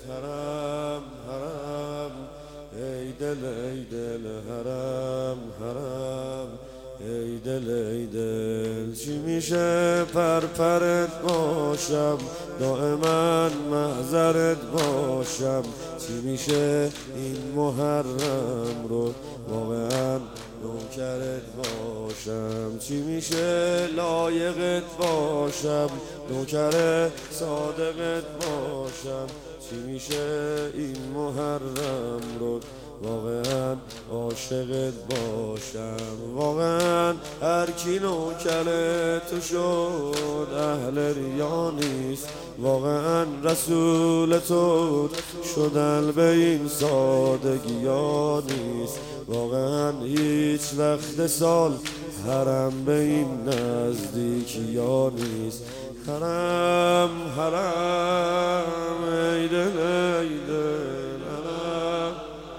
حرم حرم ای دل حرم حرم ای دل چی میشه پرپرت باشم دائما محضرت باشم چی میشه این محرم رو واقعا نوکرت باشم چی میشه لایقت باشم نوکر صادقت باشم چی میشه این محرم رو واقعا عاشقت باشم واقعا هر کی نوکر تو شد اهل ریا نیست واقعا رسول تو شدن به این سادگیا نیست واقعا هیچ وقت سال حرم به این نزدیکیا نیست حرم حرم ای دل حرم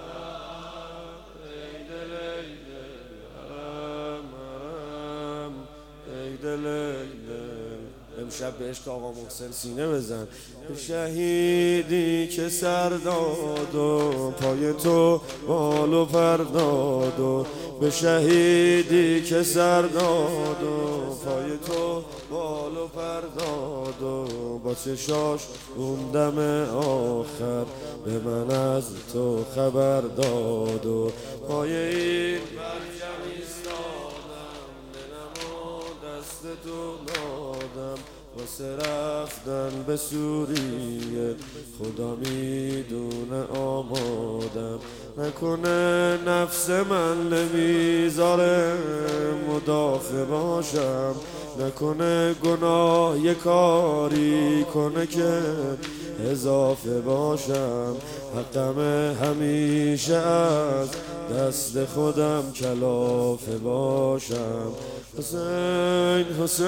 ای دل حرم حرم ای دل امشب به عشق آقا محسن سینه بزن شهیدی که سر داد و پای تو بال و پر داد و به شهیدی که سر داد و پای تو بال و پر داد و با چشاش اون دم آخر به من از تو خبر داد و پای این برجم ایستادم دلم و دست تو دادم واسه رفتن به سوریه خدا میدونه آمادم نکنه نفس من نمیذاره مدافع باشم نکنه گناه یه کاری کنه که اضافه باشم حقم همیشه از دست خودم کلافه باشم حسین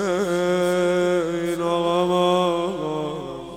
حسین آقا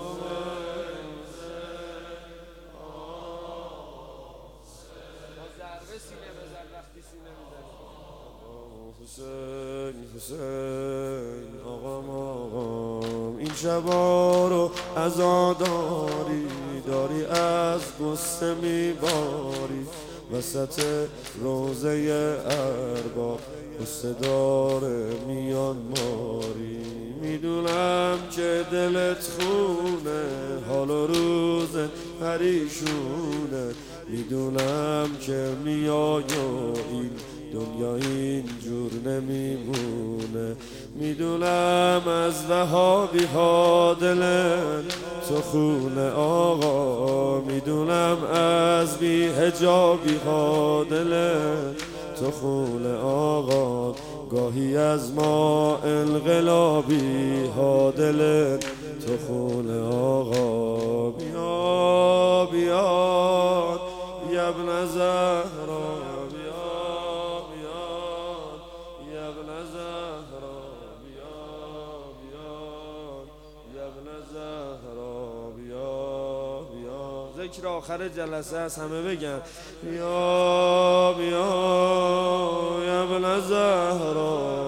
حسین حسین آقا این شبا رو عزاداری داری از غصه میباری وسط روزه ارباب غصه داره میان ماری میدونم که دلت خونه حال و روز پریشونه میدونم که میای و این دنیا اینجور نمیمونه میدونم از وهابی ها دلت تو خونه آقا میدونم از بی حجابی ها دلت تو خونه آقا گاهی از ما انقلابی ها دلت تو خونه آقا بیا بیا ابن زهرا ذکر آخر جلسه است همه بگن بیا بیا ابن زهرا